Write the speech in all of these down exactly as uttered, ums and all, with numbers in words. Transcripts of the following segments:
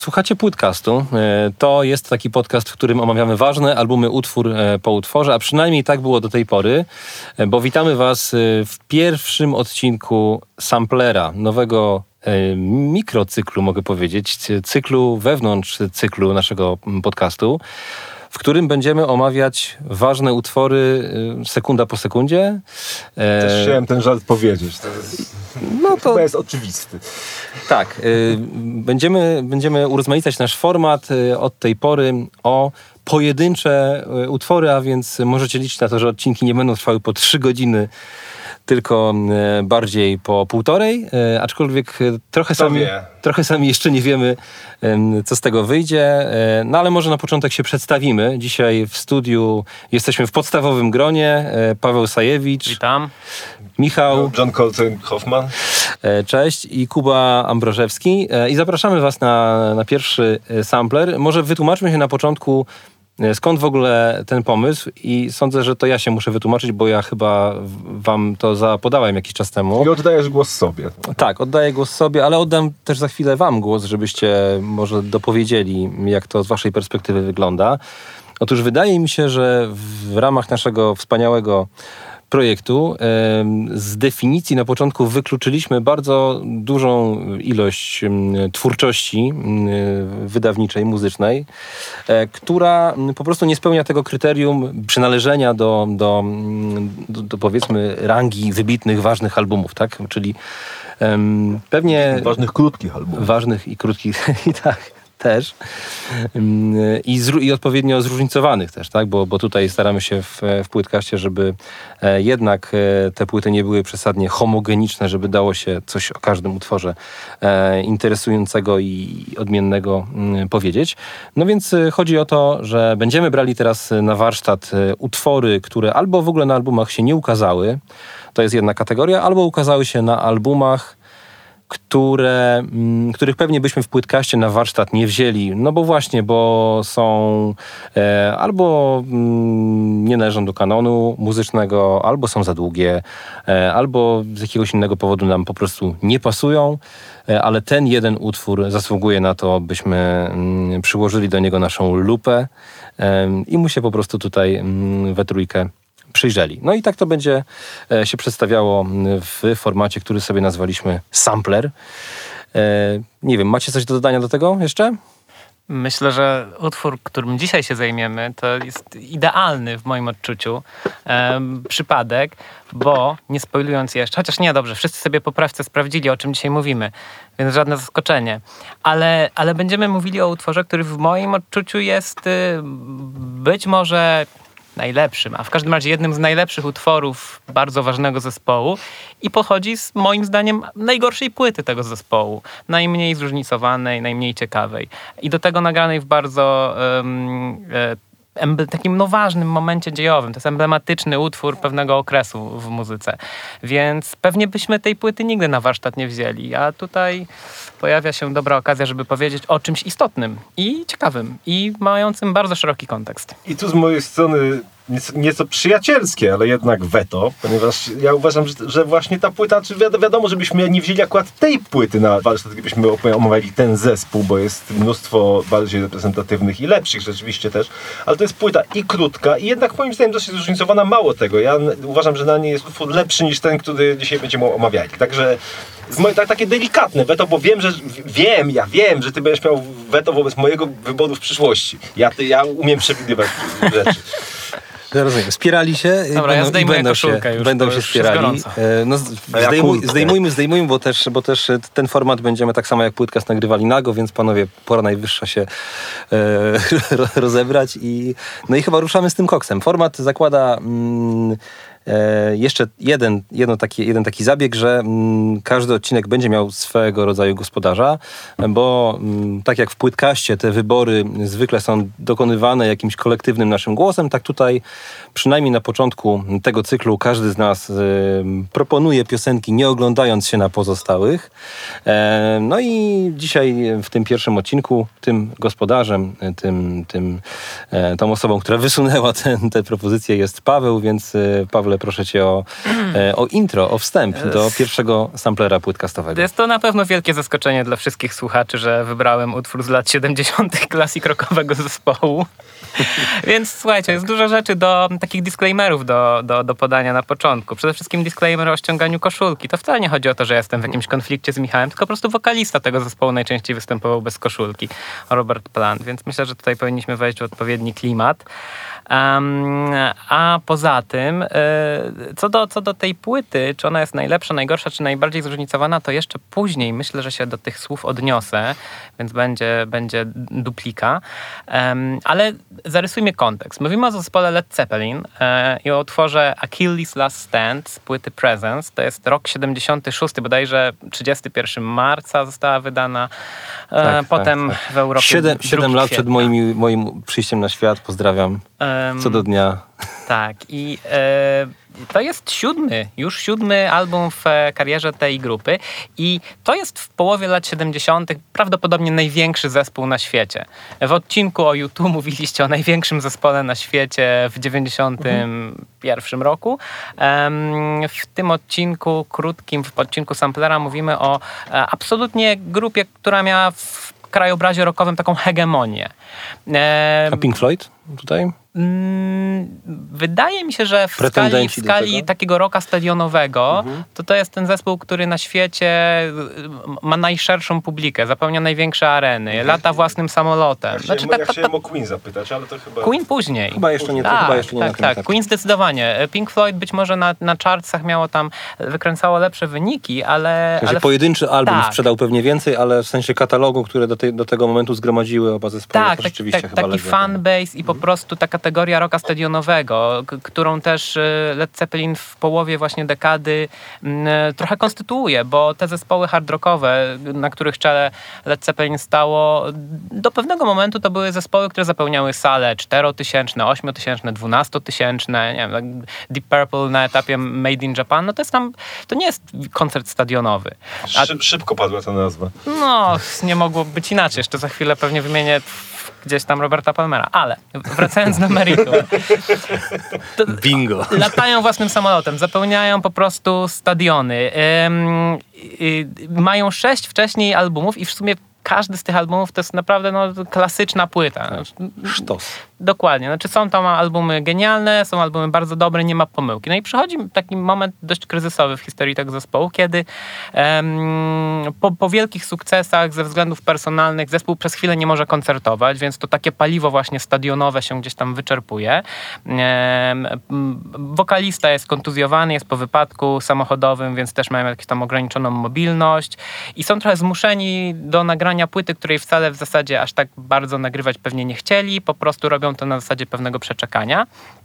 Słuchacie Płytcastu. To jest taki podcast, w którym omawiamy ważne albumy utwór po utworze, a przynajmniej tak było do tej pory, bo witamy Was w pierwszym odcinku Samplera, nowego mikrocyklu, mogę powiedzieć, cyklu wewnątrz cyklu naszego podcastu, w którym będziemy omawiać ważne utwory sekunda po sekundzie. Też chciałem ten żart powiedzieć. To jest, no to chyba jest oczywisty. Tak. Będziemy, będziemy urozmaicać nasz format od tej pory o pojedyncze utwory, a więc możecie liczyć na to, że odcinki nie będą trwały po trzy godziny, tylko bardziej po półtorej, aczkolwiek trochę sami, trochę sami jeszcze nie wiemy, co z tego wyjdzie, no ale może na początek się przedstawimy. Dzisiaj w studiu jesteśmy w podstawowym gronie. Paweł Sajewicz. Witam. Michał. John Coltrane Hoffman. Cześć. I Kuba Ambrożewski. I zapraszamy Was na, na pierwszy sampler. Może wytłumaczmy się na początku, skąd w ogóle ten pomysł, i sądzę, że to ja się muszę wytłumaczyć, bo ja chyba wam to zapodałem jakiś czas temu. I oddajesz głos sobie. Tak, oddaję głos sobie, ale oddam też za chwilę wam głos, żebyście może dopowiedzieli, jak to z waszej perspektywy wygląda. Otóż wydaje mi się, że w ramach naszego wspaniałego projektu z definicji na początku wykluczyliśmy bardzo dużą ilość twórczości wydawniczej, muzycznej, która po prostu nie spełnia tego kryterium przynależenia do, do, do, do powiedzmy rangi wybitnych, ważnych albumów, tak? Czyli um, pewnie... Ważnych, krótkich albumów. Ważnych i krótkich, i tak. Też. I, zru- I odpowiednio zróżnicowanych też, tak? Bo, bo tutaj staramy się w, w Płytcaście, żeby e, jednak e, te płyty nie były przesadnie homogeniczne, żeby dało się coś o każdym utworze e, interesującego i odmiennego m, powiedzieć. No więc e, chodzi o to, że będziemy brali teraz na warsztat e, utwory, które albo w ogóle na albumach się nie ukazały, to jest jedna kategoria, albo ukazały się na albumach, które, m, których pewnie byśmy w Płytcaście na warsztat nie wzięli, no bo właśnie, bo są e, albo m, nie należą do kanonu muzycznego, albo są za długie, e, albo z jakiegoś innego powodu nam po prostu nie pasują, e, ale ten jeden utwór zasługuje na to, byśmy m, przyłożyli do niego naszą lupę e, i mu się po prostu tutaj m, we trójkę przyjrzeli. No i tak to będzie e, się przedstawiało w formacie, który sobie nazwaliśmy Sampler. E, nie wiem, macie coś do dodania do tego jeszcze? Myślę, że utwór, którym dzisiaj się zajmiemy, to jest idealny w moim odczuciu e, przypadek, bo nie spoilując jeszcze, chociaż nie, dobrze, wszyscy sobie po prawce sprawdzili, o czym dzisiaj mówimy, więc żadne zaskoczenie, ale, ale będziemy mówili o utworze, który w moim odczuciu jest y, być może najlepszym, a w każdym razie jednym z najlepszych utworów bardzo ważnego zespołu i pochodzi z moim zdaniem najgorszej płyty tego zespołu. Najmniej zróżnicowanej, najmniej ciekawej. I do tego nagranej w bardzo um, e, takim no ważnym momencie dziejowym. To jest emblematyczny utwór pewnego okresu w muzyce. Więc pewnie byśmy tej płyty nigdy na warsztat nie wzięli, a tutaj pojawia się dobra okazja, żeby powiedzieć o czymś istotnym i ciekawym i mającym bardzo szeroki kontekst. I tu z mojej strony nieco, nieco przyjacielskie, ale jednak weto, ponieważ ja uważam, że, że właśnie ta płyta, czy wi- wiadomo, żebyśmy nie wzięli akurat tej płyty na warsztat, gdybyśmy omawiali ten zespół, bo jest mnóstwo bardziej reprezentatywnych i lepszych rzeczywiście też, ale to jest płyta i krótka, i jednak moim zdaniem dosyć zróżnicowana. Mało tego, ja n- uważam, że na niej jest utwór lepszy niż ten, który dzisiaj będziemy omawiali. Także z moje, tak, takie delikatne weto, bo wiem, że wiem, ja wiem, że ty będziesz miał weto wobec mojego wyboru w przyszłości. Ja, ty, ja umiem przewidywać rzeczy. Ja rozumiem. Spierali się. Dobra, ja zdejmuję będą koszulkę się, już, będą się spierali. No, zdejmuj, zdejmujmy, zdejmujmy, bo też, bo też ten format będziemy tak samo jak Płytcast nagrywali nago, więc panowie, pora najwyższa się e, rozebrać i no i chyba ruszamy z tym koksem. Format zakłada mm, E, jeszcze jeden, jedno taki, jeden taki zabieg, że mm, każdy odcinek będzie miał swego rodzaju gospodarza, bo mm, tak jak w Płytcaście te wybory zwykle są dokonywane jakimś kolektywnym naszym głosem, tak tutaj przynajmniej na początku tego cyklu każdy z nas e, proponuje piosenki, nie oglądając się na pozostałych. E, no i dzisiaj w tym pierwszym odcinku tym gospodarzem, tym, tym, e, tą osobą, która wysunęła tę propozycję, jest Paweł, więc e, Paweł, Pawle, proszę cię o, e, o intro, o wstęp do pierwszego samplera płytkastowego. Jest to na pewno wielkie zaskoczenie dla wszystkich słuchaczy, że wybrałem utwór z lat siedemdziesiątych klasik rockowego zespołu. Więc słuchajcie, jest dużo rzeczy do takich disclaimerów do, do, do podania na początku. Przede wszystkim disclaimer o ściąganiu koszulki. To wcale nie chodzi o to, że jestem w jakimś konflikcie z Michałem, tylko po prostu wokalista tego zespołu najczęściej występował bez koszulki. Robert Plant. Więc myślę, że tutaj powinniśmy wejść w odpowiedni klimat. Um, a poza tym, y, co, do, co do tej płyty, czy ona jest najlepsza, najgorsza, czy najbardziej zróżnicowana, to jeszcze później myślę, że się do tych słów odniosę, więc będzie, będzie duplika. Um, ale zarysujmy kontekst. Mówimy o zespole Led Zeppelin y, i o utworze Achilles' Last Stand z płyty Presence. To jest rok siedemdziesiąty szósty, bodajże trzydziestego pierwszego marca została wydana. Y, tak, potem tak, tak. w Europie Siedem, siedem lat kwietnia. przed moim, moim przyjściem na świat. Pozdrawiam. Co do dnia. Tak. I e, to jest siódmy, już siódmy album w karierze tej grupy. I to jest w połowie lat siedemdziesiątych prawdopodobnie największy zespół na świecie. W odcinku o U dwa mówiliście o największym zespole na świecie w dziewięćdziesiątym pierwszym roku. Um, w tym odcinku krótkim, w odcinku Samplera mówimy o e, absolutnie grupie, która miała w krajobrazie rockowym taką hegemonię. E, A Pink Floyd tutaj? Wydaje mi się, że w skali, w skali takiego rocka stadionowego mhm. to to jest ten zespół, który na świecie ma najszerszą publikę, zapełnia największe areny, mhm. lata własnym samolotem. Ja znaczy, chciałem, tak, ja chciałem o Queen zapytać, ale to chyba... Queen później. Chyba jeszcze nie. To, tak, chyba jeszcze nie tak, tak. tak. Queen zdecydowanie. Pink Floyd być może na, na chartsach miało tam, wykręcało lepsze wyniki, ale... W sensie ale pojedynczy album tak. sprzedał pewnie więcej, ale w sensie katalogu, które do, tej, do tego momentu zgromadziły oba zespoły, tak, to tak, rzeczywiście tak, chyba taki lepiej. fanbase i po prostu ta kategoria rocka stadionowego, k- którą też Led Zeppelin w połowie właśnie dekady m, trochę konstytuuje, bo te zespoły hard rockowe, na których czele Led Zeppelin stało, do pewnego momentu to były zespoły, które zapełniały sale czterotysięczne, ośmiotysięczne, dwunastotysięczne, nie wiem, tak Deep Purple na etapie Made in Japan, no to jest tam, to nie jest koncert stadionowy. A, Szyb, szybko padła ta nazwa. No, nie mogło być inaczej. Jeszcze za chwilę pewnie wymienię gdzieś tam Roberta Palmera. Ale wracając do meritum. Bingo. Latają własnym samolotem, zapełniają po prostu stadiony. Ym, y, mają sześć wcześniej albumów i w sumie każdy z tych albumów to jest naprawdę no, klasyczna płyta. Sztos. Dokładnie. Znaczy są tam albumy genialne, są albumy bardzo dobre, nie ma pomyłki. No i przychodzi taki moment dość kryzysowy w historii tego zespołu, kiedy um, po, po wielkich sukcesach ze względów personalnych zespół przez chwilę nie może koncertować, więc to takie paliwo właśnie stadionowe się gdzieś tam wyczerpuje. Um, wokalista jest kontuzjowany, jest po wypadku samochodowym, więc też mają jakąś tam ograniczoną mobilność i są trochę zmuszeni do nagrania płyty, której wcale w zasadzie aż tak bardzo nagrywać pewnie nie chcieli, po prostu robią to na zasadzie pewnego przeczekania.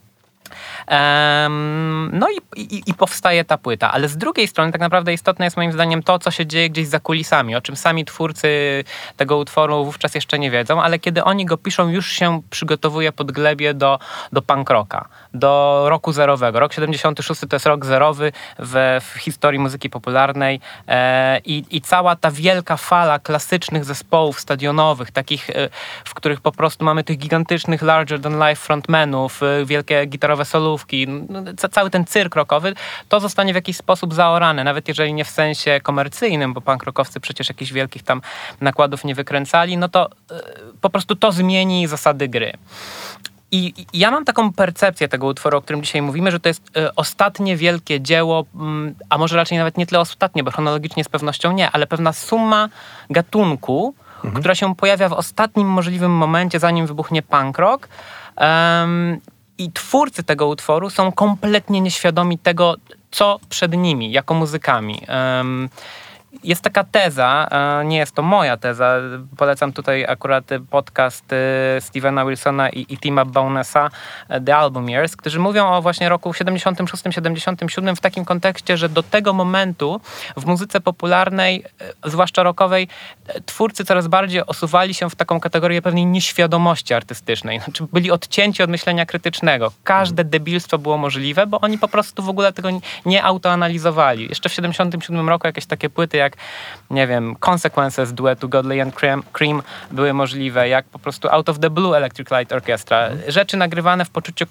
Um, no i, i, i powstaje ta płyta, ale z drugiej strony tak naprawdę istotne jest moim zdaniem to, co się dzieje gdzieś za kulisami, o czym sami twórcy tego utworu wówczas jeszcze nie wiedzą, ale kiedy oni go piszą, już się przygotowuje pod glebie do, do punk rocka, do roku zerowego. Rok siedemdziesiąty szósty to jest rok zerowy w, w historii muzyki popularnej e, i, i cała ta wielka fala klasycznych zespołów stadionowych, takich, e, w których po prostu mamy tych gigantycznych larger than life frontmenów, e, wielkie gitarowe solówki, no, cały ten cyrk rockowy, to zostanie w jakiś sposób zaorane, nawet jeżeli nie w sensie komercyjnym, bo punk rockowcy przecież jakichś wielkich tam nakładów nie wykręcali, no to e, po prostu to zmieni zasady gry. I, I ja mam taką percepcję tego utworu, o którym dzisiaj mówimy, że to jest e, ostatnie wielkie dzieło, m, a może raczej nawet nie tyle ostatnie, bo chronologicznie z pewnością nie, ale pewna summa gatunku, mhm. która się pojawia w ostatnim możliwym momencie, zanim wybuchnie punk rock. Um, I twórcy tego utworu są kompletnie nieświadomi tego, co przed nimi, jako muzykami. Um, Jest taka teza, nie jest to moja teza, polecam tutaj akurat podcast Stevena Wilsona i, i Tima Bownessa, The Album Years, którzy mówią o właśnie roku siedemdziesiątym szóstym siedemdziesiątym siódmym w takim kontekście, że do tego momentu w muzyce popularnej, zwłaszcza rockowej, twórcy coraz bardziej osuwali się w taką kategorię pewnej nieświadomości artystycznej. Znaczy byli odcięci od myślenia krytycznego. Każde debilstwo było możliwe, bo oni po prostu w ogóle tego nie autoanalizowali. Jeszcze w siedemdziesiątym siódmym roku jakieś takie płyty jak, nie wiem, Consequences duetu Godley and Cream były możliwe, jak po prostu Out of the Blue Electric Light Orchestra. Rzeczy nagrywane w poczuciu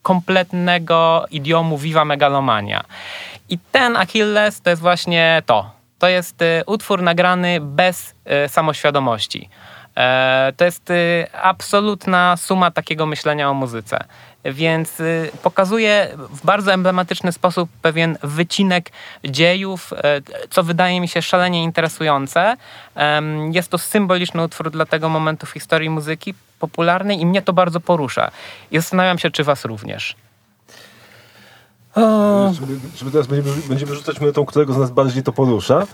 kompletnego idiomu Viva Megalomania. I ten Achilles to jest właśnie to. To jest y, utwór nagrany bez y, samoświadomości. E, to jest y, absolutna suma takiego myślenia o muzyce. Więc y, pokazuje w bardzo emblematyczny sposób pewien wycinek dziejów, y, co wydaje mi się szalenie interesujące. Um, jest to symboliczny utwór dla tego momentu w historii muzyki popularnej i mnie to bardzo porusza. I zastanawiam się, czy was również. A... Żeby, żeby teraz będziemy, będziemy rzucać monetą, którego z nas bardziej to porusza.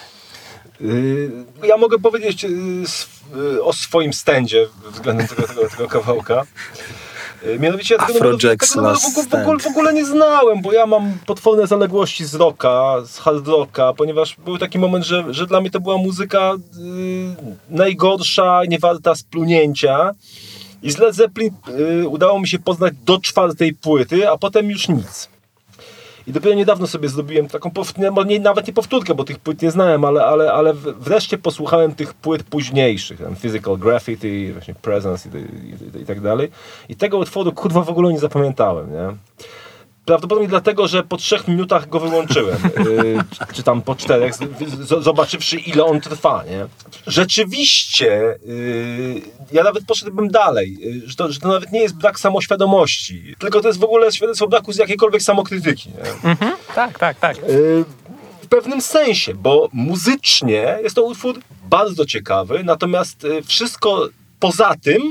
Yy, ja mogę powiedzieć yy, yy, o swoim stędzie względem tego, tego, tego kawałka. Yy, mianowicie ja tego numeru, tego numeru w, ogóle, w, ogóle, w ogóle nie znałem, bo ja mam potworne zaległości z rocka, z hard rocka, ponieważ był taki moment, że, że dla mnie to była muzyka yy, najgorsza, niewarta splunięcia. I z Led Zeppelin yy, udało mi się poznać do czwartej płyty, a potem już nic. I dopiero niedawno sobie zrobiłem taką, no nie, nawet nie powtórkę, bo tych płyt nie znałem, ale, ale, ale wreszcie posłuchałem tych płyt późniejszych, tam Physical Graffiti, właśnie Presence i, i, i, i tak dalej. I tego utworu kurwa w ogóle nie zapamiętałem, nie? Prawdopodobnie dlatego, że po trzech minutach go wyłączyłem, yy, czy, czy tam po czterech, z, z, zobaczywszy ile on trwa, nie? Rzeczywiście, yy, ja nawet poszedłbym dalej, yy, że, to, że to nawet nie jest brak samoświadomości, tylko to jest w ogóle świadectwo braku z jakiejkolwiek samokrytyki, nie? Mhm, tak, tak, tak. Yy, w pewnym sensie, bo muzycznie jest to utwór bardzo ciekawy, natomiast yy, wszystko poza tym,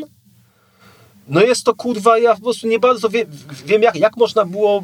no jest to kurwa, ja po prostu nie bardzo wie, wiem, jak, jak można było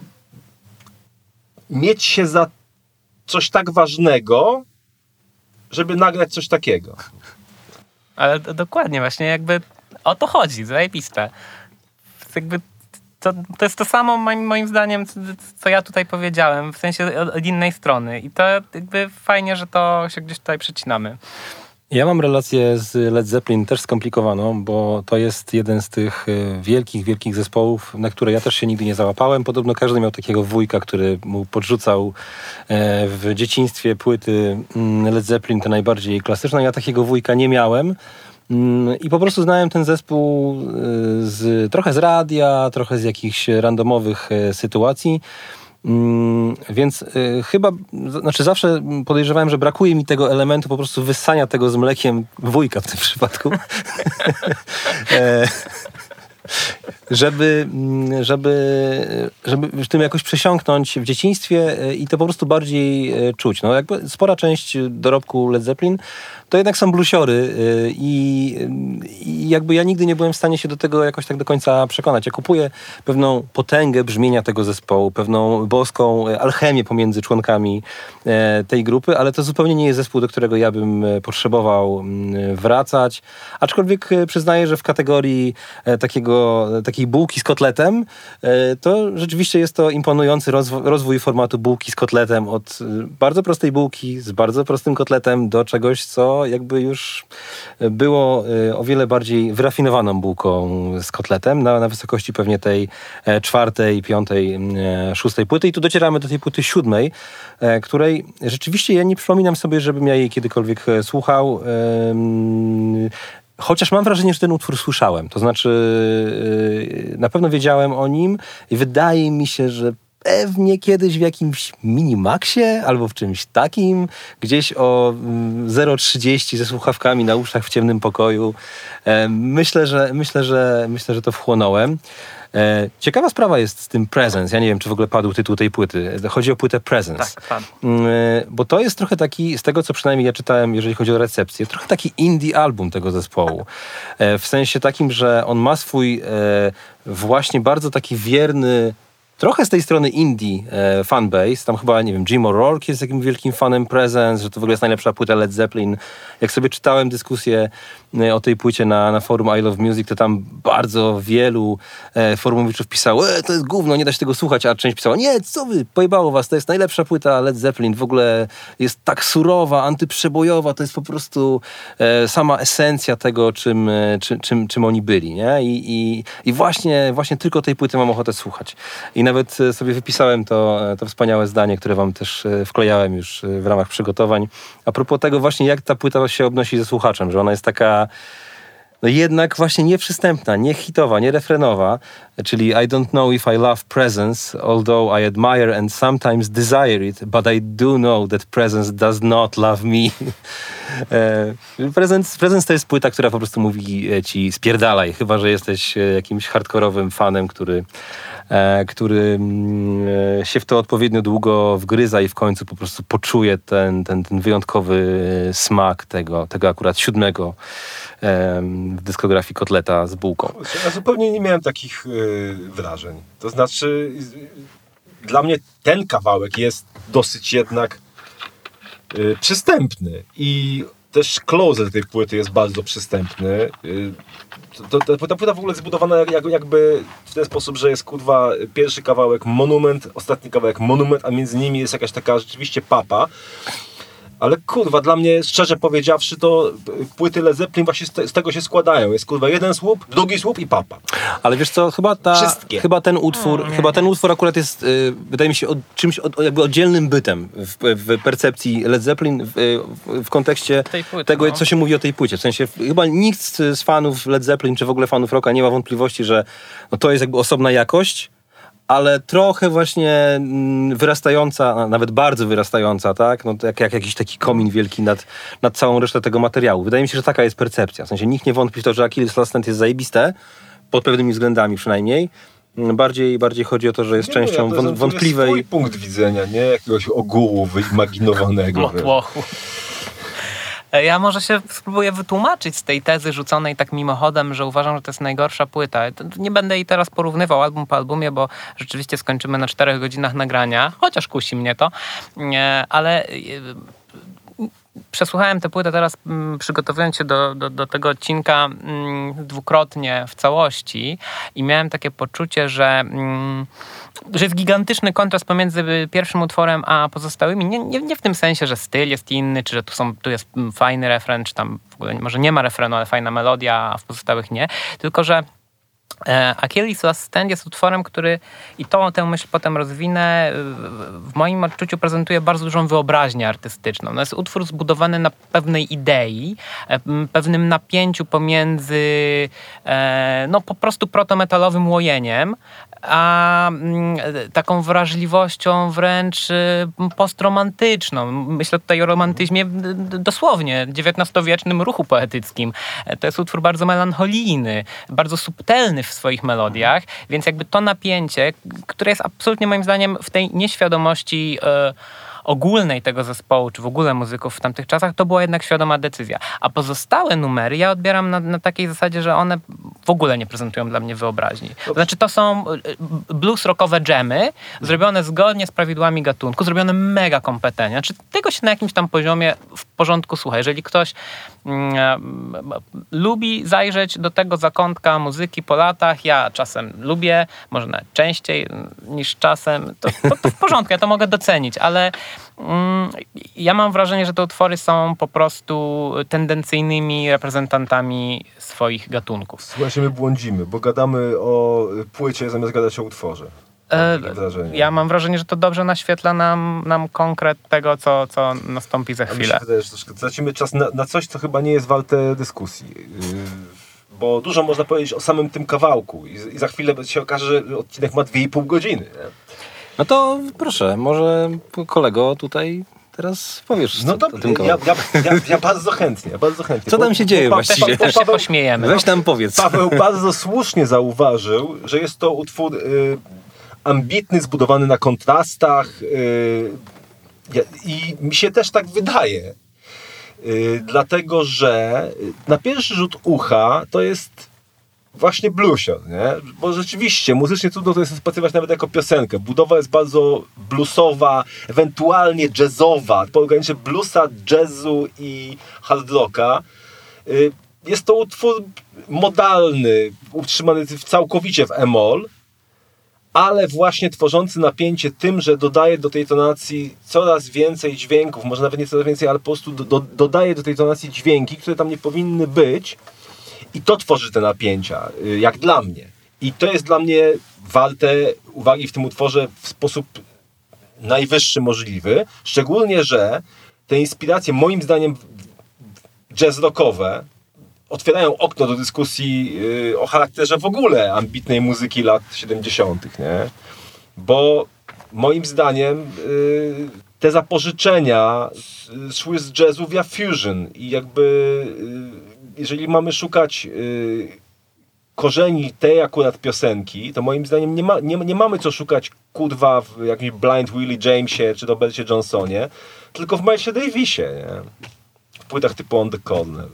mieć się za coś tak ważnego, żeby nagrać coś takiego. Ale d- dokładnie, właśnie jakby o to chodzi, zajebiste. Jakby to, to jest to samo moim, moim zdaniem, co, co ja tutaj powiedziałem, w sensie od, od innej strony. I to jakby fajnie, że to się gdzieś tutaj przecinamy. Ja mam relację z Led Zeppelin też skomplikowaną, bo to jest jeden z tych wielkich, wielkich zespołów, na które ja też się nigdy nie załapałem. Podobno każdy miał takiego wujka, który mu podrzucał w dzieciństwie płyty Led Zeppelin, te najbardziej klasyczne. Ja takiego wujka nie miałem. I po prostu znałem ten zespół z, trochę z radia, trochę z jakichś randomowych sytuacji. Mm, więc y, chyba, znaczy zawsze podejrzewałem, że brakuje mi tego elementu po prostu wyssania tego z mlekiem wujka w tym przypadku. e, żeby, żeby, żeby w tym jakoś przesiąknąć w dzieciństwie i to po prostu bardziej czuć. No jakby spora część dorobku Led Zeppelin to jednak są bluesiory i, i jakby ja nigdy nie byłem w stanie się do tego jakoś tak do końca przekonać. Ja kupuję pewną potęgę brzmienia tego zespołu, pewną boską alchemię pomiędzy członkami tej grupy, ale to zupełnie nie jest zespół, do którego ja bym potrzebował wracać. Aczkolwiek przyznaję, że w kategorii takiego, takiej bułki z kotletem, to rzeczywiście jest to imponujący rozwój, rozwój formatu bułki z kotletem od bardzo prostej bułki z bardzo prostym kotletem do czegoś, co jakby już było o wiele bardziej wyrafinowaną bułką z kotletem na, na wysokości pewnie tej czwartej, piątej, szóstej płyty. I tu docieramy do tej płyty siódmej, której rzeczywiście ja nie przypominam sobie, żebym ja jej kiedykolwiek słuchał. Chociaż mam wrażenie, że ten utwór słyszałem. To znaczy na pewno wiedziałem o nim i wydaje mi się, że pewnie kiedyś w jakimś Minimaxie albo w czymś takim, gdzieś o zero trzydzieści ze słuchawkami na uszach w ciemnym pokoju. Myślę, że, myślę, że, myślę, że to wchłonąłem. Ciekawa sprawa jest z tym Presence. Ja nie wiem, czy w ogóle padł tytuł tej płyty. Chodzi o płytę Presence. Tak, padł. Bo to jest trochę taki, z tego co przynajmniej ja czytałem, jeżeli chodzi o recepcję, trochę taki indie album tego zespołu. W sensie takim, że on ma swój właśnie bardzo taki wierny, trochę z tej strony indie e, fanbase. Tam chyba, nie wiem, Jim O'Rourke jest takim wielkim fanem Presence, że to w ogóle jest najlepsza płyta Led Zeppelin. Jak sobie czytałem dyskusję e, o tej płycie na, na forum I Love Music, to tam bardzo wielu e, forumowiczów pisało, e, to jest gówno, nie da się tego słuchać, a część pisała, nie, co wy, pojebało was, to jest najlepsza płyta Led Zeppelin, w ogóle jest tak surowa, antyprzebojowa, to jest po prostu e, sama esencja tego, czym, e, czy, czym, czym oni byli, nie? I, i, i właśnie, właśnie tylko tej płyty mam ochotę słuchać. I nawet sobie wypisałem to, to wspaniałe zdanie, które wam też wklejałem już w ramach przygotowań. A propos tego właśnie, jak ta płyta się obnosi ze słuchaczem, że ona jest taka no jednak właśnie nieprzystępna, nie hitowa, nie refrenowa, czyli I don't know if I love presence, although I admire and sometimes desire it, but I do know that presence does not love me. e, presence, presence to jest płyta, która po prostu mówi ci spierdalaj, chyba że jesteś jakimś hardkorowym fanem, który, e, który e, się w to odpowiednio długo wgryza i w końcu po prostu poczuje ten, ten, ten wyjątkowy smak tego, tego akurat siódmego w dyskografii Kotleta z bułką. Ja zupełnie nie miałem takich yy, wrażeń. To znaczy yy, dla mnie ten kawałek jest dosyć jednak yy, przystępny i też closer tej płyty jest bardzo przystępny. Yy, to, to, ta płyta w ogóle jest zbudowana jak, jakby w ten sposób, że jest kurwa pierwszy kawałek monument, ostatni kawałek monument, a między nimi jest jakaś taka rzeczywiście papa. Ale kurwa, dla mnie, szczerze powiedziawszy, to płyty Led Zeppelin właśnie z, te, z tego się składają. Jest kurwa jeden słup, drugi słup i papa. Ale wiesz co, chyba ta, Wszystkie. chyba ten utwór, mm. chyba ten utwór akurat jest, y, wydaje mi się, od, czymś od, jakby oddzielnym bytem w, w percepcji Led Zeppelin w, w, w kontekście płyty, tego, no. co się mówi o tej płycie. W sensie chyba nikt z, z fanów Led Zeppelin, czy w ogóle fanów rocka nie ma wątpliwości, że no, to jest jakby osobna jakość, ale trochę właśnie wyrastająca, nawet bardzo wyrastająca, tak? No, jak, jak jakiś taki komin wielki nad, nad całą resztę tego materiału. Wydaje mi się, że taka jest percepcja. W sensie nikt nie wątpi w to, że Achilles Last Stand jest zajebiste, pod pewnymi względami przynajmniej. Bardziej, bardziej chodzi o to, że jest nie, częścią ja wą- wątpliwej... To jest swój punkt widzenia, nie jakiegoś ogółu wyimaginowanego. Motłochu. Ja może się spróbuję wytłumaczyć z tej tezy rzuconej tak mimochodem, że uważam, że to jest najgorsza płyta. Nie będę jej teraz porównywał album po albumie, bo rzeczywiście skończymy na czterech godzinach nagrania, chociaż kusi mnie to, ale przesłuchałem tę płytę teraz, przygotowując się do, do, do tego odcinka dwukrotnie w całości i miałem takie poczucie, że, że jest gigantyczny kontrast pomiędzy pierwszym utworem a pozostałymi. Nie, nie, nie w tym sensie, że styl jest inny, czy że tu, są, tu jest fajny refren, czy tam w ogóle może nie ma refrenu, ale fajna melodia, a w pozostałych nie. Tylko, że Achilles Last Stand jest utworem, który, i to tę myśl potem rozwinę, w moim odczuciu prezentuje bardzo dużą wyobraźnię artystyczną. To jest utwór zbudowany na pewnej idei, pewnym napięciu pomiędzy no po prostu protometalowym łojeniem, a taką wrażliwością wręcz postromantyczną. Myślę tutaj o romantyzmie dosłownie dziewiętnastowiecznym ruchu poetyckim. To jest utwór bardzo melancholijny, bardzo subtelny w swoich melodiach, więc jakby to napięcie, które jest absolutnie moim zdaniem w tej nieświadomości e, ogólnej tego zespołu, czy w ogóle muzyków w tamtych czasach, to była jednak świadoma decyzja. A pozostałe numery ja odbieram na, na takiej zasadzie, że one w ogóle nie prezentują dla mnie wyobraźni. To znaczy to są blues rockowe dżemy, zrobione zgodnie z prawidłami gatunku, zrobione mega kompetentnie. Znaczy tego się na jakimś tam poziomie w porządku słucha. Jeżeli ktoś mm, lubi zajrzeć do tego zakątka muzyki po latach, ja czasem lubię, może nawet częściej niż czasem, to, to, to w porządku, ja to mogę docenić, ale ja mam wrażenie, że te utwory są po prostu tendencyjnymi reprezentantami swoich gatunków. Słuchajcie, my błądzimy, bo gadamy o płycie zamiast gadać o utworze. E, ja mam wrażenie, że to dobrze naświetla nam, nam konkret tego, co, co nastąpi za chwilę. A mi się wydaje, że troszkę tracimy czas na, na coś, co chyba nie jest warte dyskusji. Yy, bo dużo można powiedzieć o samym tym kawałku i, i za chwilę się okaże, że odcinek ma dwie i pół godziny. Nie? No to proszę, może kolego tutaj teraz powiesz no to, o tym ja, ja, ja, ja bardzo chętnie, bardzo chętnie. Co tam się bo, dzieje bo, właściwie? Też się pośmiejemy. Weź tam powiedz. Paweł bardzo słusznie zauważył, że jest to utwór y, ambitny, zbudowany na kontrastach y, i mi się też tak wydaje. Y, dlatego, że na pierwszy rzut ucha to jest właśnie bluesior, nie? Bo rzeczywiście muzycznie trudno to jest spacywać nawet jako piosenkę. Budowa jest bardzo bluesowa, ewentualnie jazzowa, po ograniczeniu bluesa, jazzu i hard rocka. Jest to utwór modalny, utrzymany całkowicie w e-moll, ale właśnie tworzący napięcie tym, że dodaje do tej tonacji coraz więcej dźwięków, może nawet nie coraz więcej, ale po prostu do, do, dodaje do tej tonacji dźwięki, które tam nie powinny być. I to tworzy te napięcia, jak dla mnie. I to jest dla mnie warte uwagi w tym utworze w sposób najwyższy możliwy. Szczególnie, że te inspiracje, moim zdaniem jazz rockowe, otwierają okno do dyskusji yy, o charakterze w ogóle ambitnej muzyki lat siedemdziesiątych, nie? Bo moim zdaniem yy, te zapożyczenia szły z jazzu via fusion i jakby yy, jeżeli mamy szukać yy, korzeni tej akurat piosenki, to moim zdaniem nie, ma, nie, nie mamy co szukać kurwa w jakimś Blind Willie Jamesie czy Robercie Johnsonie, tylko w Milesie Davisie, nie? W płytach typu On The Corner.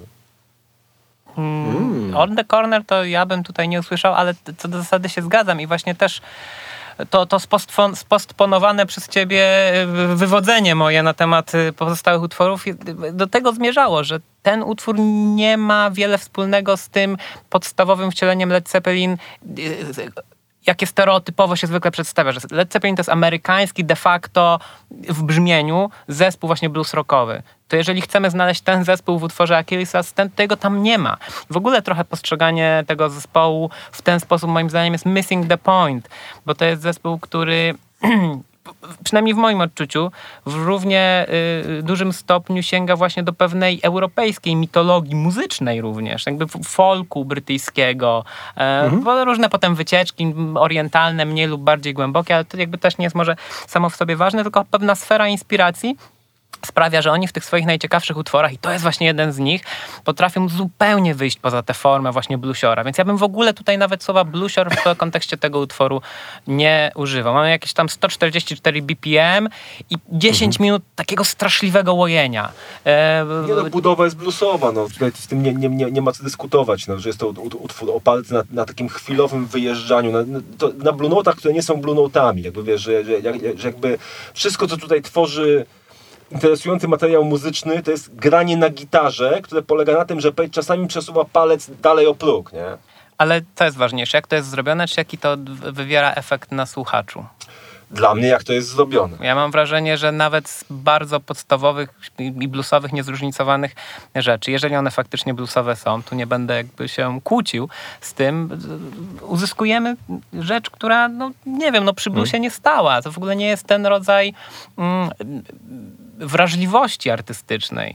Mm. On The Corner to ja bym tutaj nie usłyszał, ale co do zasady się zgadzam i właśnie też to, to spostfon, spostponowane przez ciebie wywodzenie moje na temat pozostałych utworów do tego zmierzało, że ten utwór nie ma wiele wspólnego z tym podstawowym wcieleniem Led Zeppelin, jakie stereotypowo się zwykle przedstawia, że Led Zeppelin to jest amerykański de facto w brzmieniu zespół właśnie blues rockowy. To jeżeli chcemy znaleźć ten zespół w utworze Achilles Last Stand, tego tam nie ma. W ogóle trochę postrzeganie tego zespołu w ten sposób moim zdaniem jest missing the point, bo to jest zespół, który przynajmniej w moim odczuciu w równie y, dużym stopniu sięga właśnie do pewnej europejskiej mitologii muzycznej również, jakby folku brytyjskiego, e, mhm. różne potem wycieczki orientalne, mniej lub bardziej głębokie, ale to jakby też nie jest może samo w sobie ważne, tylko pewna sfera inspiracji sprawia, że oni w tych swoich najciekawszych utworach, i to jest właśnie jeden z nich, potrafią zupełnie wyjść poza tę formę właśnie bluesiora. Więc ja bym w ogóle tutaj nawet słowa bluesior w kontekście tego utworu nie używał. Mamy jakieś tam sto czterdzieści cztery B P M i dziesięć mhm. minut takiego straszliwego łojenia. E, nie no, budowa jest bluesowa, no. Tutaj z tym nie, nie, nie, nie ma co dyskutować, no, że jest to utwór oparty na, na takim chwilowym wyjeżdżaniu, na, to, na blue notach, które nie są blue notami. Jakby wiesz, że, że, że jakby wszystko, co tutaj tworzy interesujący materiał muzyczny, to jest granie na gitarze, które polega na tym, że Page czasami przesuwa palec dalej o próg, nie? Ale co jest ważniejsze? Jak to jest zrobione, czy jaki to wywiera efekt na słuchaczu? Dla mnie jak to jest zrobione. Ja mam wrażenie, że nawet z bardzo podstawowych i bluesowych, niezróżnicowanych rzeczy, jeżeli one faktycznie bluesowe są, tu nie będę jakby się kłócił z tym, uzyskujemy rzecz, która, no nie wiem, no przy bluesie nie stała. To w ogóle nie jest ten rodzaj mm, wrażliwości artystycznej.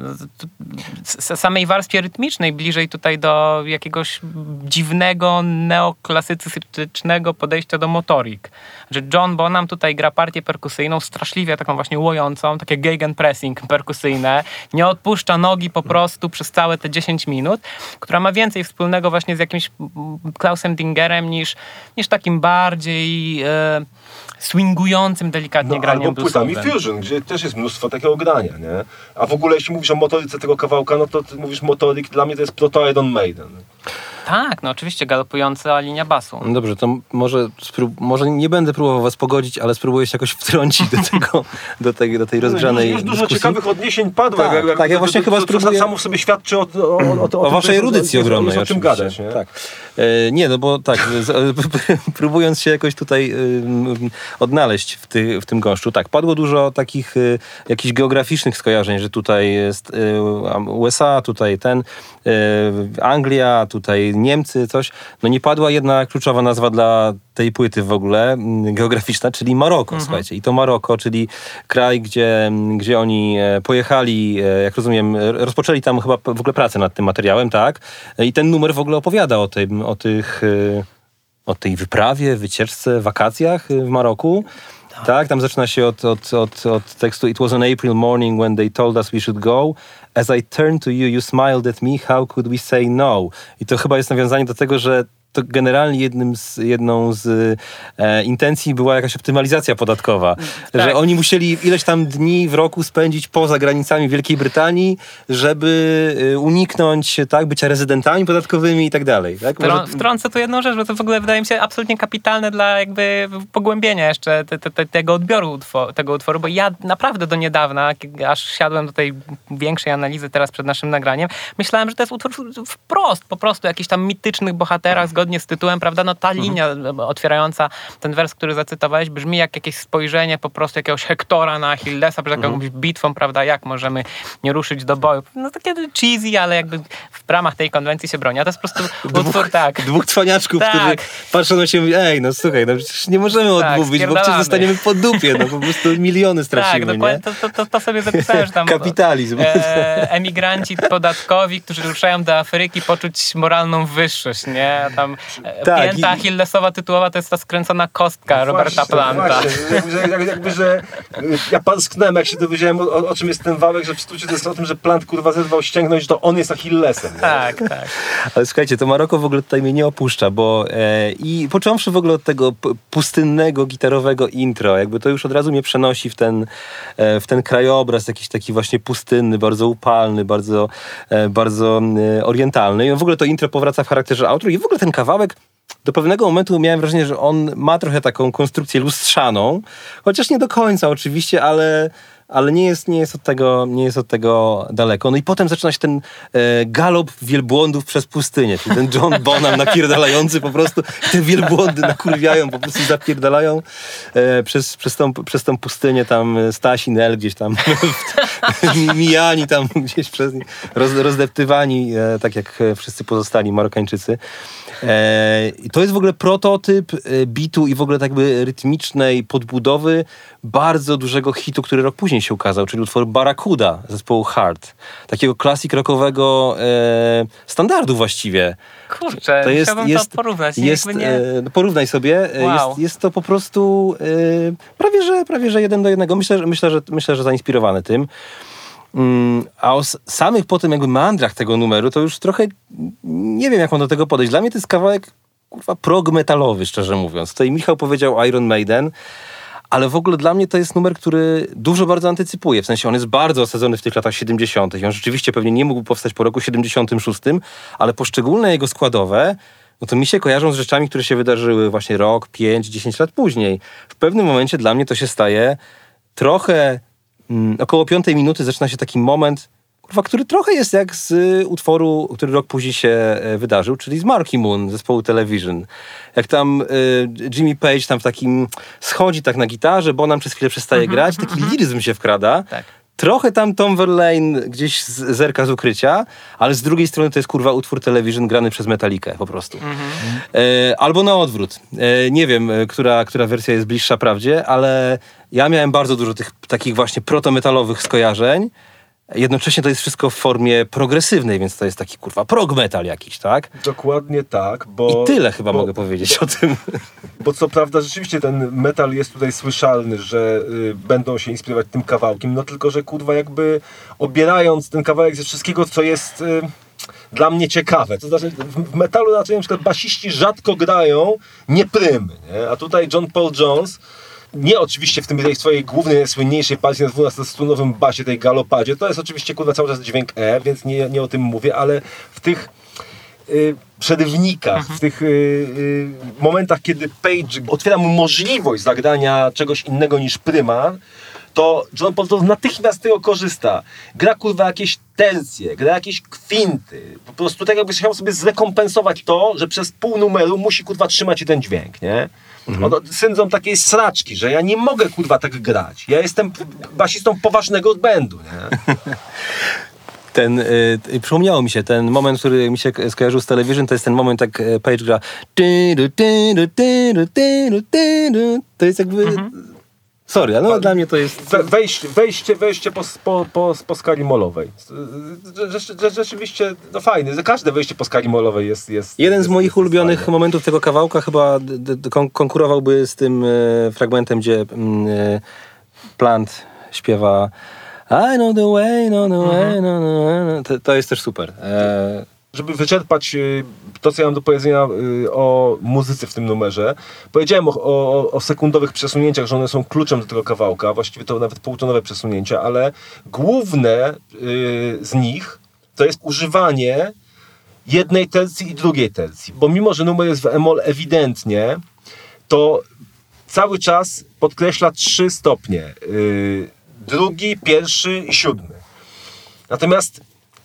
Z samej warstwie rytmicznej, bliżej tutaj do jakiegoś dziwnego, neoklasycystycznego podejścia do motorik. Że John Bonham tutaj gra partię perkusyjną, straszliwie taką właśnie łojącą, takie gegenpressing perkusyjne, nie odpuszcza nogi po prostu przez całe te dziesięć minut, która ma więcej wspólnego właśnie z jakimś Klausem Dingerem niż, niż takim bardziej e, swingującym delikatnie no, graniem albo płytami fusion, gdzie też jest mnóstwo takiego grania, nie? A w ogóle jeśli mówisz o motoryce tego kawałka, no to ty mówisz motoryk, dla mnie to jest proto-Iron Maiden. Tak, no oczywiście galopująca linia basu. No dobrze, to może, sprób- może nie będę próbował was pogodzić, ale spróbuję się jakoś wtrącić do tego, do tej, do tej rozgrzanej no, już, już dużo dyskusji. ciekawych odniesień padło. Tak, jak, jak, tak ja to, właśnie to, chyba to, to, spróbuję... samo w sobie świadczy o, o, o, o, o waszej erudycji o, ogromnej. o, o czym gadać, nie? Tak. E, nie, no bo tak, z, próbując się jakoś tutaj y, odnaleźć w, ty, w tym gąszczu, tak, padło dużo takich y, jakichś geograficznych skojarzeń, że tutaj jest y, U S A, tutaj ten, y, Anglia, tutaj Niemcy, coś. No nie padła jedna kluczowa nazwa dla tej płyty w ogóle, geograficzna, czyli Maroko, mhm. słuchajcie. I to Maroko, czyli kraj, gdzie, gdzie oni pojechali, jak rozumiem, rozpoczęli tam chyba w ogóle pracę nad tym materiałem, tak? I ten numer w ogóle opowiada o tym, o tych, o tej wyprawie, wycieczce, wakacjach w Maroku. Tak, tak tam zaczyna się od, od, od, od tekstu It was an April morning when they told us we should go. As I turned to you, you smiled at me. How could we say no? I to chyba jest nawiązanie do tego, że to generalnie jednym z, jedną z e, intencji była jakaś optymalizacja podatkowa. Tak. Że oni musieli ileś tam dni w roku spędzić poza granicami Wielkiej Brytanii, żeby uniknąć tak, bycia rezydentami podatkowymi i tak dalej. Tak? Może... Wtrącę tu jedną rzecz, bo to w ogóle wydaje mi się absolutnie kapitalne dla jakby pogłębienia jeszcze te, te, te, tego odbioru utworu, tego utworu, bo ja naprawdę do niedawna, aż siadłem do tej większej analizy teraz przed naszym nagraniem, myślałem, że to jest utwór wprost, po prostu jakichś tam mitycznych bohaterach z zgodnie z tytułem, prawda, no ta linia mhm. otwierająca ten wers, który zacytowałeś, brzmi jak jakieś spojrzenie po prostu jakiegoś Hektora na Achillesa, przed jakąś mhm. bitwą, prawda, jak możemy nie ruszyć do boju. No takie cheesy, ale jakby w ramach tej konwencji się broni. A to jest po prostu dwóch, utwór, tak. Dwóch cwaniaczków, tak. którzy patrzą na siebie, ej, no słuchaj, no przecież nie możemy tak, odmówić, bo przecież zostaniemy po dupie, no po prostu miliony stracimy, tak, dokładnie, nie? To, to, to sobie zapisałem, że tam kapitalizm. E, emigranci podatkowi, którzy ruszają do Afryki, poczuć moralną wyższość, nie? Tam e, tak, pięta i... Achillesowa tytułowa to jest ta skręcona kostka no Roberta właśnie, Planta. Właśnie, jakby, jakby, jakby, że ja parsknąłem, jak się dowiedziałem o, o czym jest ten wałek, że w skrócie to jest o tym, że Plant kurwa zerwał ścięgnąć, to on jest Achillesem. Nie? Tak, tak. Ale słuchajcie, to Maroko w ogóle tutaj mnie nie opuszcza, bo e, i począwszy w ogóle od tego p- pustynnego, gitarowego intro, jakby to już od razu mnie przenosi w ten, e, w ten krajobraz jakiś taki właśnie pustynny, bardzo upalny, bardzo, e, bardzo e, orientalny. I w ogóle to intro powraca w charakterze outro i w ogóle ten kawałek do pewnego momentu miałem wrażenie, że on ma trochę taką konstrukcję lustrzaną, chociaż nie do końca oczywiście, ale ale nie jest, nie jest od tego, nie jest od tego daleko. No i potem zaczyna się ten e, galop wielbłądów przez pustynię, czyli ten John Bonham napierdalający po prostu, te wielbłądy nakurwiają, po prostu zapierdalają e, przez, przez, tą, przez tą pustynię tam Stasi, Nel gdzieś tam mijani tam gdzieś przez nich, roz, rozdeptywani, e, tak jak wszyscy pozostali Marokańczycy. E, to jest w ogóle prototyp bitu i w ogóle tak jakby rytmicznej podbudowy bardzo dużego hitu, który rok później się ukazał, czyli utwór Barracuda zespołu Heart. Takiego klasik rockowego e, standardu właściwie. Kurczę, to jest, chciałbym jest, to porównać. Jest, nie... e, porównaj sobie. Wow. Jest, jest to po prostu e, prawie, że, prawie że jeden do jednego. Myślę, że, myślę, że, myślę, że zainspirowany tym. Mm, a o samych potem jakby meandrach tego numeru to już trochę nie wiem, jak mam do tego podejść. Dla mnie to jest kawałek kurwa prog metalowy, szczerze mówiąc. Tutaj Michał powiedział Iron Maiden, ale w ogóle dla mnie to jest numer, który dużo bardzo antycypuje. W sensie on jest bardzo osadzony w tych latach siedemdziesiątych. I on rzeczywiście pewnie nie mógł powstać po roku siedemdziesiątym szóstym, ale poszczególne jego składowe, no to mi się kojarzą z rzeczami, które się wydarzyły właśnie rok, pięć, dziesięć lat później. W pewnym momencie dla mnie to się staje trochę... Mm, około piątej minuty zaczyna się taki moment, kurwa, który trochę jest jak z y, utworu, który rok później się y, wydarzył, czyli z Marky Moon, zespołu Television. Jak tam y, Jimmy Page tam w takim schodzi tak na gitarze, bo nam przez chwilę przestaje mm-hmm, grać, taki mm-hmm. liryzm się wkrada. Tak. Trochę tam Tom Verlaine gdzieś z, zerka z ukrycia, ale z drugiej strony to jest kurwa utwór Television grany przez Metallicę po prostu. Mm-hmm. E, albo na odwrót. E, nie wiem, która, która wersja jest bliższa prawdzie, ale ja miałem bardzo dużo tych takich właśnie protometalowych skojarzeń. Jednocześnie to jest wszystko w formie progresywnej, więc to jest taki kurwa prog metal jakiś, tak? Dokładnie tak, bo... I tyle chyba bo, mogę powiedzieć bo, o tym. Bo co prawda rzeczywiście ten metal jest tutaj słyszalny, że y, będą się inspirować tym kawałkiem, no tylko, że kurwa jakby obierając ten kawałek ze wszystkiego, co jest y, dla mnie ciekawe. To znaczy w, w metalu raczej na przykład basiści rzadko grają nieprymy, nie? A tutaj John Paul Jones nie oczywiście w tym tej swojej głównej, słynniejszej partii na dwunastostrunowym basie, tej galopadzie, to jest oczywiście kurwa cały czas dźwięk E, więc nie, nie o tym mówię, ale w tych y, przerywnikach, mhm. w tych y, y, momentach, kiedy Page otwiera mu możliwość zagrania czegoś innego niż pryma, to John Paul Jones natychmiast z tego korzysta. Gra kurwa jakieś tercje, gra jakieś kwinty. Po prostu tak jakby chciał sobie zrekompensować to, że przez pół numeru musi kurwa trzymać ten dźwięk, nie? Mhm. On, syndrom takiej sraczki, że ja nie mogę kurwa tak grać. Ja jestem basistą poważnego bandu, nie? Ten, y, przypomniało mi się, ten moment, który mi się skojarzył z Television, to jest ten moment, jak Page gra to jest jakby... Mhm. Sorry, ale no, dla mnie to jest... Wejście, wejście, wejście po, po, po, po skali molowej. Rzeczywiście, no fajne. Każde wejście po skali molowej jest... jest Jeden jest, z moich jest ulubionych fajne. momentów tego kawałka chyba d- d- kon- konkurowałby z tym e, fragmentem, gdzie e, Plant śpiewa I know the way, know the way, know the way. To, to jest też super. E, Żeby wyczerpać to, co ja mam do powiedzenia o muzyce w tym numerze, powiedziałem o, o, o sekundowych przesunięciach, że one są kluczem do tego kawałka, właściwie to nawet półtonowe przesunięcia, ale główne z nich to jest używanie jednej tercji i drugiej tercji, bo mimo, że numer jest w e-moll ewidentnie, to cały czas podkreśla trzy stopnie. Drugi, pierwszy i siódmy. Natomiast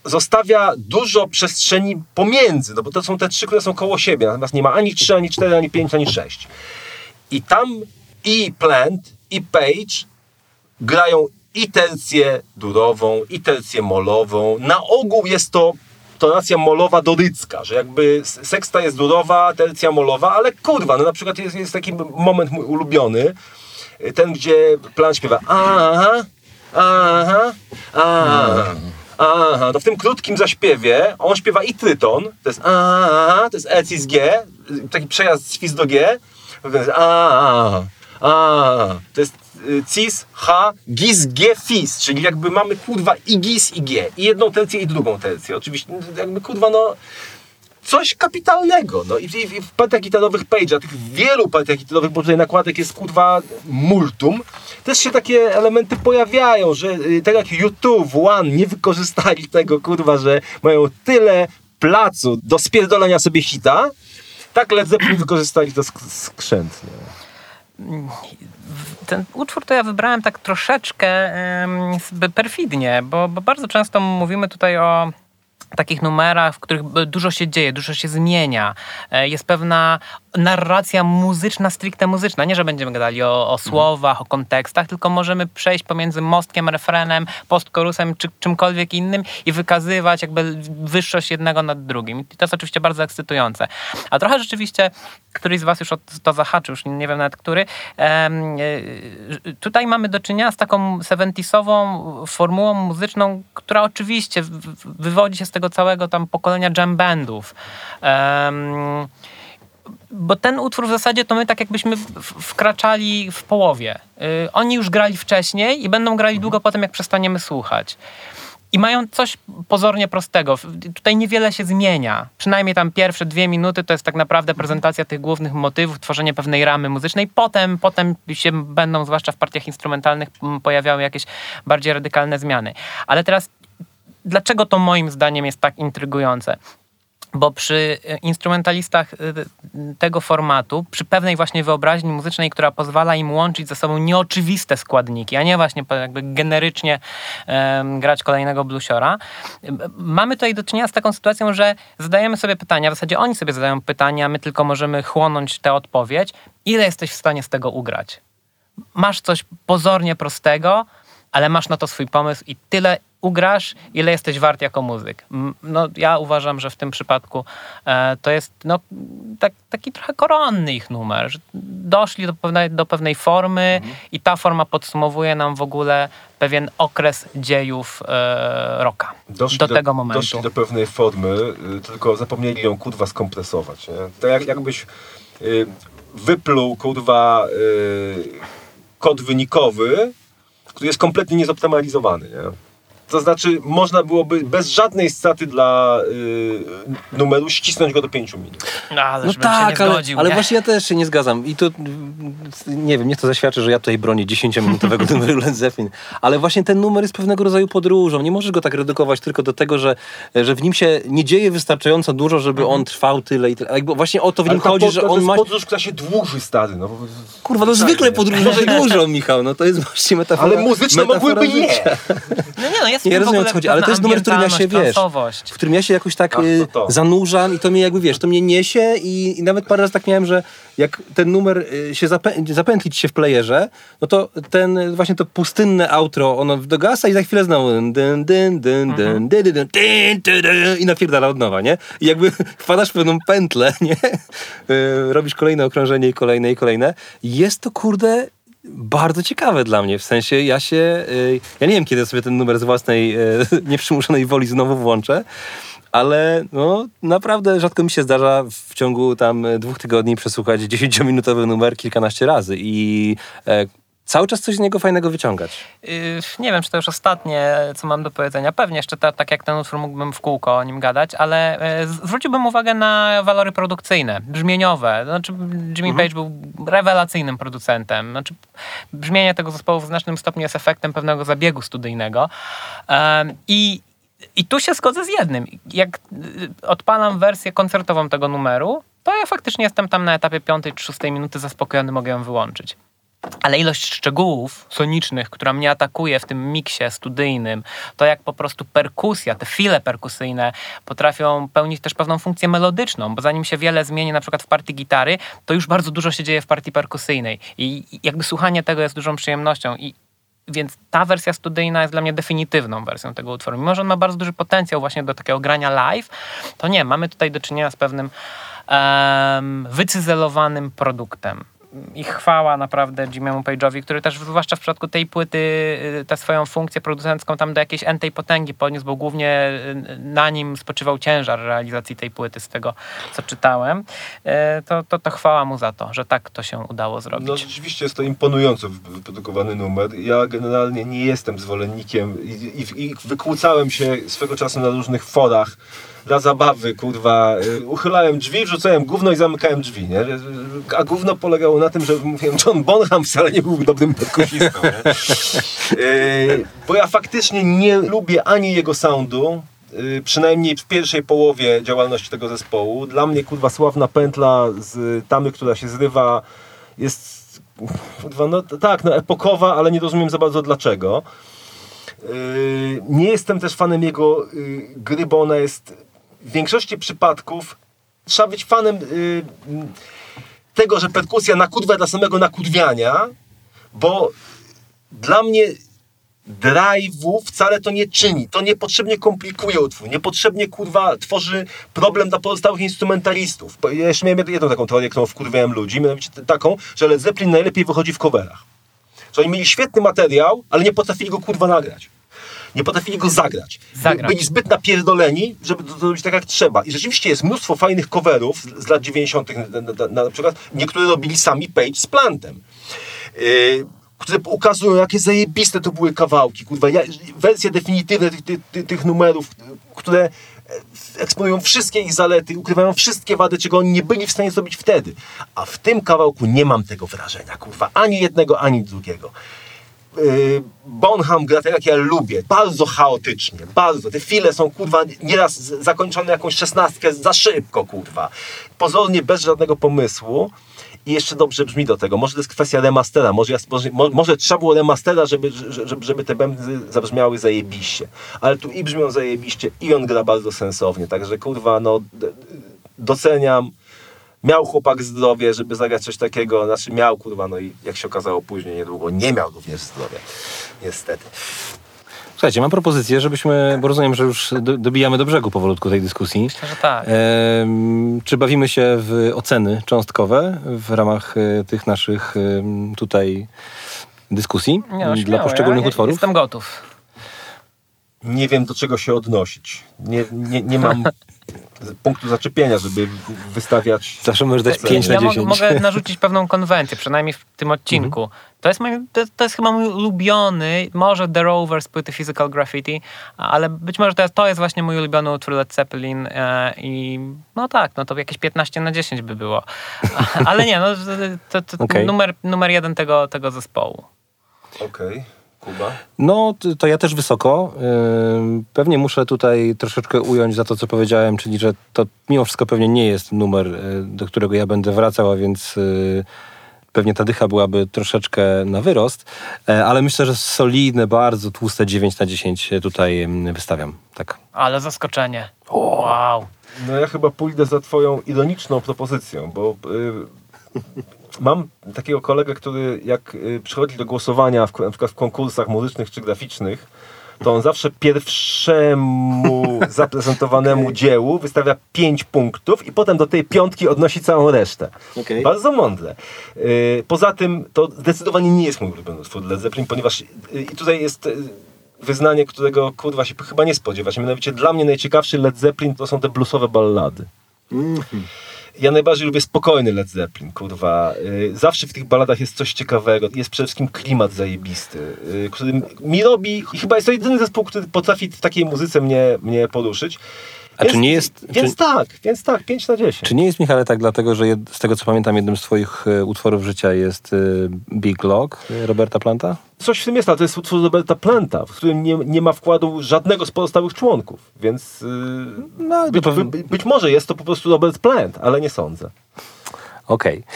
zostawia dużo przestrzeni pomiędzy, no bo to są te trzy, które są koło siebie, natomiast nie ma ani trzy, ani cztery, ani pięć, ani sześć. I tam i Plant, i Page grają i tercję durową, i tercję molową. Na ogół jest to tonacja molowa dorycka, że jakby seksta jest durowa, tercja molowa, ale kurwa, no na przykład jest, jest taki moment mój ulubiony, ten, gdzie Plant śpiewa aha, aha, aha, aha. To w tym krótkim zaśpiewie on śpiewa i tryton, to jest aha, to jest E cis G, taki przejazd z fis do G, to jest aha, aha, to jest cis, H, gis, G, fis, czyli jakby mamy kurwa i gis, i G, i jedną tercję, i drugą tercję. Oczywiście jakby kurwa no coś kapitalnego. No i, i, i w partiach gitarowych Page'a, tych wielu partiach gitarowych, bo tutaj nakładek jest kurwa multum, też się takie elementy pojawiają, że tak jak U two w One nie wykorzystali tego kurwa, że mają tyle placu do spierdolenia sobie hita, tak Led Zeppelin wykorzystali to sk- skrzętnie. Ten utwór to ja wybrałem tak troszeczkę um, perfidnie, bo, bo bardzo często mówimy tutaj o takich numerach, w których dużo się dzieje, dużo się zmienia. Jest pewna narracja muzyczna, stricte muzyczna. Nie, że będziemy gadali o, o słowach, o kontekstach, tylko możemy przejść pomiędzy mostkiem, refrenem, postkorusem czy czymkolwiek innym i wykazywać jakby wyższość jednego nad drugim. I to jest oczywiście bardzo ekscytujące. A trochę rzeczywiście, któryś z was już o to zahaczył, już nie wiem nawet który, em, tutaj mamy do czynienia z taką seventies-ową formułą muzyczną, która oczywiście wywodzi się z tego całego tam pokolenia jam bandów. Um, bo ten utwór w zasadzie to my tak jakbyśmy wkraczali w połowie. Yy, oni już grali wcześniej i będą grali długo po tym, jak przestaniemy słuchać. I mają coś pozornie prostego. Tutaj niewiele się zmienia. Przynajmniej tam pierwsze dwie minuty to jest tak naprawdę prezentacja tych głównych motywów, tworzenie pewnej ramy muzycznej. Potem, potem się będą, zwłaszcza w partiach instrumentalnych, pojawiały jakieś bardziej radykalne zmiany. Ale teraz dlaczego to moim zdaniem jest tak intrygujące? Bo przy instrumentalistach tego formatu, przy pewnej właśnie wyobraźni muzycznej, która pozwala im łączyć ze sobą nieoczywiste składniki, a nie właśnie jakby generycznie um, grać kolejnego bluesiora, mamy tutaj do czynienia z taką sytuacją, że zadajemy sobie pytania, w zasadzie oni sobie zadają pytania, my tylko możemy chłonąć tę odpowiedź. Ile jesteś w stanie z tego ugrać? Masz coś pozornie prostego, ale masz na to swój pomysł i tyle ugrasz, ile jesteś wart jako muzyk. No, ja uważam, że w tym przypadku e, to jest no, tak, taki trochę koronny ich numer, że doszli do pewnej, do pewnej formy mhm. i ta forma podsumowuje nam w ogóle pewien okres dziejów e, rocka. Doszli do, do tego momentu. Doszli do pewnej formy, y, tylko zapomnieli ją kurwa skompresować. Nie? Tak jak, jakbyś y, wypluł kurwa y, kod wynikowy, który jest kompletnie niezoptymalizowany. Nie? To znaczy, można byłoby bez żadnej straty dla y, numeru ścisnąć go do pięciu minut. No, ale no tak, się nie ale, zgodził, ale nie? właśnie ja też się nie zgadzam. I to, nie wiem, niech to zaświadczy, że ja tutaj bronię dziesięciominutowego numeru Led Zeppelin. Ale właśnie ten numer jest pewnego rodzaju podróżą. Nie możesz go tak redukować tylko do tego, że, że w nim się nie dzieje wystarczająco dużo, żeby mhm. on trwał tyle i tyle. Jakby właśnie o to w nim ale chodzi, pod, że to on jest ma... podróż, która się dłuży, stary. No, kurwa, no zwykle podróżuje dużo, Michał. No to jest właśnie metafora. Ale muzyczne mogłyby nie. No nie, no jest nie rozumiem, o co chodzi, ale to jest numer, w którym ja się, wiesz, transowość. w którym ja się jakoś tak Ach, to to. zanurzam i to mnie jakby, wiesz, to mnie niesie i, i nawet parę razy tak miałem, że jak ten numer się zapę- zapętlić się w playerze, no to ten, właśnie to pustynne outro, ono dogasa i za chwilę znowu dyn, dyn, dyn, dyn, dyn, dyn, dyn, dyn, dyn, i napierdala od nowa, nie? I jakby wpadasz w pewną pętlę, nie? Robisz kolejne okrążenie i kolejne i kolejne. Jest to, kurde, bardzo ciekawe dla mnie, w sensie ja się, yy, ja nie wiem, kiedy sobie ten numer z własnej yy, nieprzymuszonej woli znowu włączę, ale no naprawdę rzadko mi się zdarza w ciągu tam dwóch tygodni przesłuchać dziesięciominutowy numer kilkanaście razy i yy, cały czas coś z niego fajnego wyciągać. Yy, nie wiem, czy to już ostatnie, co mam do powiedzenia. Pewnie jeszcze ta, tak jak ten utwór mógłbym w kółko o nim gadać, ale yy, zwróciłbym uwagę na walory produkcyjne, brzmieniowe. Znaczy, Jimmy mhm. Page był rewelacyjnym producentem. Znaczy, brzmienie tego zespołu w znacznym stopniu jest efektem pewnego zabiegu studyjnego. Yy, I I tu się zgodzę z jednym. Jak odpalam wersję koncertową tego numeru, to ja faktycznie jestem tam na etapie piątej czy szóstej minuty zaspokojony, mogę ją wyłączyć. Ale ilość szczegółów sonicznych, która mnie atakuje w tym miksie studyjnym, to jak po prostu perkusja, te file perkusyjne potrafią pełnić też pewną funkcję melodyczną, bo zanim się wiele zmieni na przykład w partii gitary, to już bardzo dużo się dzieje w partii perkusyjnej i jakby słuchanie tego jest dużą przyjemnością i więc ta wersja studyjna jest dla mnie definitywną wersją tego utworu. Mimo że on ma bardzo duży potencjał właśnie do takiego grania live, to nie, mamy tutaj do czynienia z pewnym um, wycyzelowanym produktem. I chwała naprawdę Jimmy'emu Page'owi, który też zwłaszcza w przypadku tej płyty tę swoją funkcję producencką tam do jakiejś entej potęgi podniósł, bo głównie na nim spoczywał ciężar realizacji tej płyty, z tego co czytałem. To, to, to chwała mu za to, że tak to się udało zrobić. No rzeczywiście jest to imponująco wyprodukowany numer. Ja generalnie nie jestem zwolennikiem i, i, i wykłócałem się swego czasu na różnych forach dla zabawy, kurwa, uchylałem drzwi, wrzucałem gówno i zamykałem drzwi, nie? A gówno polegało na tym, że mówiłem, John Bonham wcale nie był dobrym perkusistą, nie? Yy, bo ja faktycznie nie lubię ani jego soundu, yy, przynajmniej w pierwszej połowie działalności tego zespołu. Dla mnie, kurwa, sławna pętla z Tamy, która się zrywa, jest, kurwa, no tak, no epokowa, ale nie rozumiem za bardzo dlaczego. Yy, nie jestem też fanem jego yy, gry, bo ona jest w większości przypadków trzeba być fanem yy, tego, że perkusja nakurwia dla samego nakurwiania, bo dla mnie drive'u wcale to nie czyni. To niepotrzebnie komplikuje utwór, niepotrzebnie kurwa tworzy problem dla pozostałych instrumentalistów. Ja jeszcze miałem jedną taką teorię, którą wkurwiałem ludzi, mianowicie taką, że Led Zeppelin najlepiej wychodzi w coverach. Że oni mieli świetny materiał, ale nie potrafili go kurwa nagrać. Nie potrafili go zagrać. zagrać. Byli zbyt napierdoleni, żeby to zrobić tak jak trzeba. I rzeczywiście jest mnóstwo fajnych coverów z, z lat dziewięćdziesiątych. Na, na, na, na przykład niektóre robili sami Page z Plantem. Yy, które ukazują, jakie zajebiste to były kawałki. Kurwa, ja, wersje definitywne tych, tych, tych, tych numerów, które eksponują wszystkie ich zalety, ukrywają wszystkie wady, czego oni nie byli w stanie zrobić wtedy. A w tym kawałku nie mam tego wrażenia, kurwa. Ani jednego, ani drugiego. Bonham gra tak jak ja lubię, bardzo chaotycznie, bardzo, te file są kurwa nieraz zakończone jakąś szesnastkę za szybko, kurwa, pozornie bez żadnego pomysłu i jeszcze dobrze brzmi do tego, może to jest kwestia remastera, może, ja, może, może trzeba było remastera, żeby, żeby, żeby te bębny zabrzmiały zajebiście, ale tu i brzmią zajebiście i on gra bardzo sensownie, także kurwa no doceniam. Miał chłopak zdrowie, żeby zagrać coś takiego, znaczy miał, kurwa, no i jak się okazało później, niedługo, nie miał również zdrowia. Niestety. Słuchajcie, mam propozycję, żebyśmy, bo rozumiem, że już do, dobijamy do brzegu powolutku tej dyskusji. Myślę, że tak. E, czy bawimy się w oceny cząstkowe w ramach e, tych naszych e, tutaj dyskusji nie, no, dla poszczególnych ja, utworów? Jestem gotów. Nie wiem, do czego się odnosić. Nie, nie, nie mam punktu zaczepienia, żeby wystawiać... Zawsze możesz dać pięć ja na dziesięć. Mogę narzucić pewną konwencję, przynajmniej w tym odcinku. Mhm. To, jest mój, to, to jest chyba mój ulubiony, może The Rovers płyty Physical Graffiti, ale być może to jest, to jest właśnie mój ulubiony utwór Led Zeppelin e, i no tak, no to jakieś piętnaście na dziesięć by było. Ale nie, no to, to okay. numer, numer jeden tego, tego zespołu. Okej. Okay. Kuba? No, to ja też wysoko. Pewnie muszę tutaj troszeczkę ująć za to, co powiedziałem, czyli że to mimo wszystko pewnie nie jest numer, do którego ja będę wracał, a więc pewnie ta dycha byłaby troszeczkę na wyrost, ale myślę, że solidne, bardzo tłuste dziewięć na dziesięć tutaj wystawiam. Tak. Ale zaskoczenie. Wow. No ja chyba pójdę za twoją ironiczną propozycją, bo... Yy... Mam takiego kolegę, który jak y, przychodzi do głosowania w, na przykład w konkursach muzycznych czy graficznych, to on zawsze pierwszemu zaprezentowanemu okay. dziełu wystawia pięć punktów i potem do tej piątki odnosi całą resztę. Okay. Bardzo mądre. Y, poza tym to zdecydowanie nie jest mój ulubiony utwór Led Zeppelin, ponieważ y, i tutaj jest y, wyznanie, którego kurwa się chyba nie spodziewać. Mianowicie dla mnie najciekawszy Led Zeppelin to są te bluesowe ballady. Mm-hmm. Ja najbardziej lubię spokojny Led Zeppelin, kurwa. Yy, zawsze w tych balladach jest coś ciekawego. Jest przede wszystkim klimat zajebisty, yy, który mi robi... I chyba jest to jedyny zespół, który potrafi w takiej muzyce mnie, mnie poruszyć. A więc, czy nie jest... Więc czy, tak, więc tak, pięć na dziesięć. Czy nie jest, Michale, tak dlatego, że jed, z tego co pamiętam, jednym z twoich y, utworów życia jest y, Big Log y, Roberta Planta? Coś w tym jest, ale to jest utwór Roberta Planta, w którym nie, nie ma wkładu żadnego z pozostałych członków, więc yy, no, być, by, być może jest to po prostu Robert Plant, ale nie sądzę. Okej.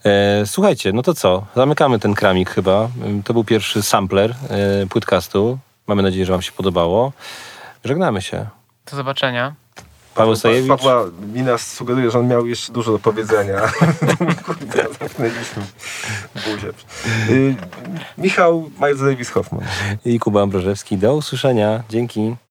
E, słuchajcie, no to co? Zamykamy ten kramik chyba. To był pierwszy sampler e, płytcastu. Mamy nadzieję, że wam się podobało. Żegnamy się. Do zobaczenia. Paweł Sajewicz. Pawła mina sugeruje, że on miał jeszcze dużo do powiedzenia. Kurde, zamknęliśmy buzię. Y, Michał Miles Davis Hoffman. I Kuba Ambrożewski. Do usłyszenia. Dzięki.